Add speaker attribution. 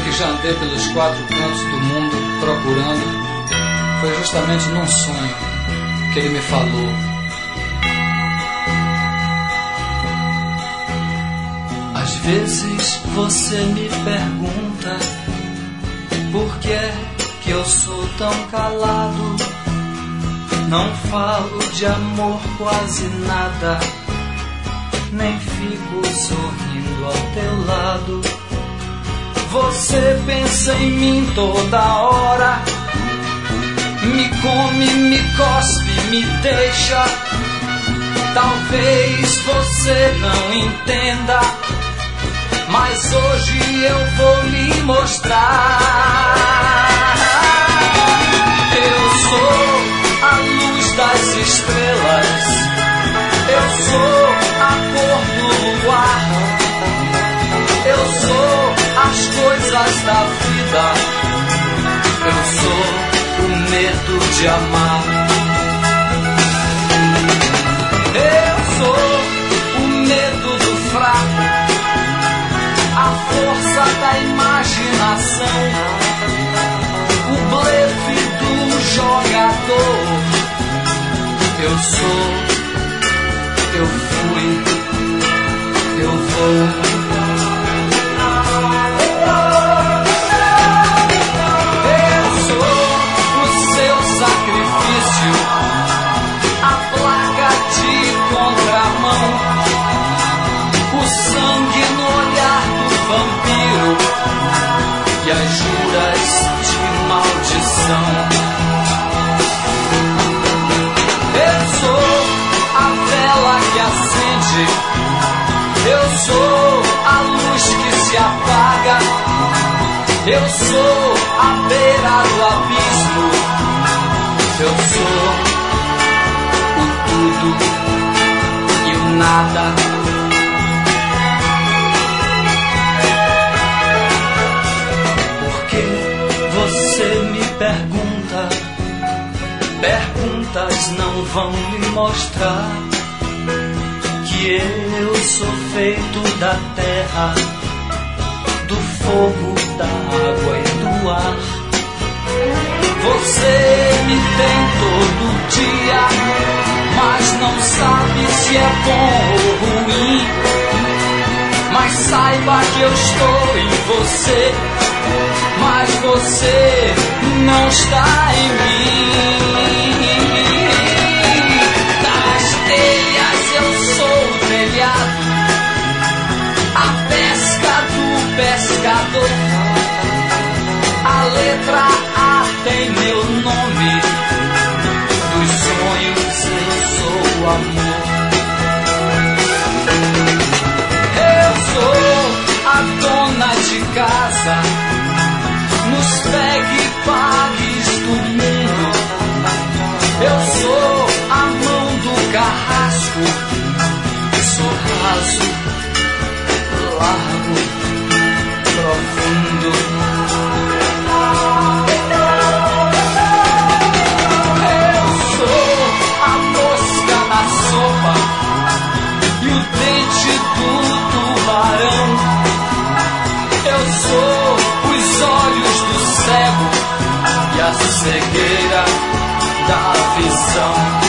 Speaker 1: que já andei pelos 4 cantos do mundo procurando, foi justamente num sonho que ele me falou. Às vezes você me pergunta por que é que eu sou tão calado. Não falo de amor quase nada, nem fico sorrindo ao teu lado. Você pensa em mim toda hora, me come, me cospe, me deixa. Talvez você não entenda, mas hoje eu vou lhe mostrar. Eu sou a luz das estrelas, eu sou a cor do luar, eu sou as coisas da vida, eu sou o medo de amar. Eu sou o medo do fraco, a força da imaginação, o blefe do jogador. Eu sou, eu fui, eu vou. Eu sou o seu sacrifício, a placa de contramão, o sangue no olhar do vampiro e as juras de maldição. Eu sou a vela que acende, eu sou a luz que se apaga, eu sou a beira do abismo, eu sou o tudo e o nada. Você me pergunta, perguntas não vão lhe mostrar que eu sou feito da terra, do fogo, da água e do ar. Você me tem todo dia, mas não sabe se é bom ou ruim. Mas saiba que eu estou em você, mas você não está em mim. Das telhas eu sou o telhado, a pesca do pescador, a letra A tem meu nome, dos sonhos eu sou o amor. Eu sou a dona de casa, nos pegue-pagues do mundo. Eu sou a mão do carrasco, sou raso, largo, profundo. Eu sou a mosca na sopa e o dente do tubarão. Eu sou os olhos do cego e a cegueira da visão.